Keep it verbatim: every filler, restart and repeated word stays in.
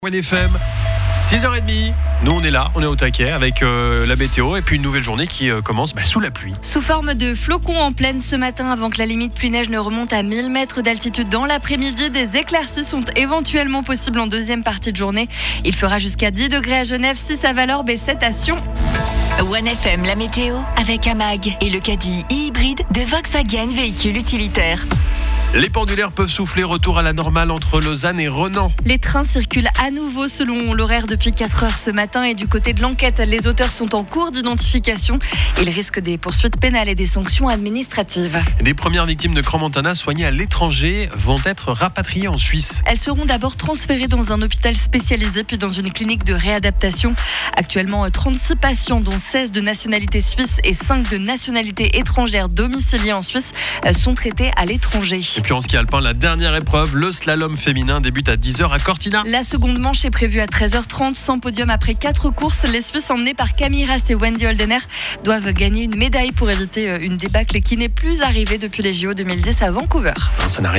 One F M, six heures trente, nous on est là, on est au taquet avec euh, la météo et puis une nouvelle journée qui euh, commence bah, sous la pluie. Sous forme de flocons en pleine ce matin avant que la limite pluie-neige ne remonte à mille mètres d'altitude dans l'après-midi. Des éclaircies sont éventuellement possibles en deuxième partie de journée. Il fera jusqu'à dix degrés à Genève, six à Valorbe et sept à Sion. One F M, la météo avec Amag et le Caddy e-hybride de Volkswagen véhicule utilitaire. Les pendulaires peuvent souffler, retour à la normale entre Lausanne et Renan. Les trains circulent à nouveau selon l'horaire depuis quatre heures ce matin et du côté de l'enquête, les auteurs sont en cours d'identification. Ils risquent des poursuites pénales et des sanctions administratives. Des premières victimes de Crans-Montana soignées à l'étranger vont être rapatriées en Suisse. Elles seront d'abord transférées dans un hôpital spécialisé puis dans une clinique de réadaptation. Actuellement, trente-six patients dont seize de nationalité suisse et cinq de nationalité étrangère domiciliés en Suisse sont traités à l'étranger. Et puis en ski alpin, la dernière épreuve, le slalom féminin débute à dix heures à Cortina. La seconde manche est prévue à treize heures trente, sans podium après quatre courses. Les Suisses emmenés par Camille Rast et Wendy Holdener doivent gagner une médaille pour éviter une débâcle qui n'est plus arrivée depuis les J O deux mille dix à Vancouver. Non, ça n'a rien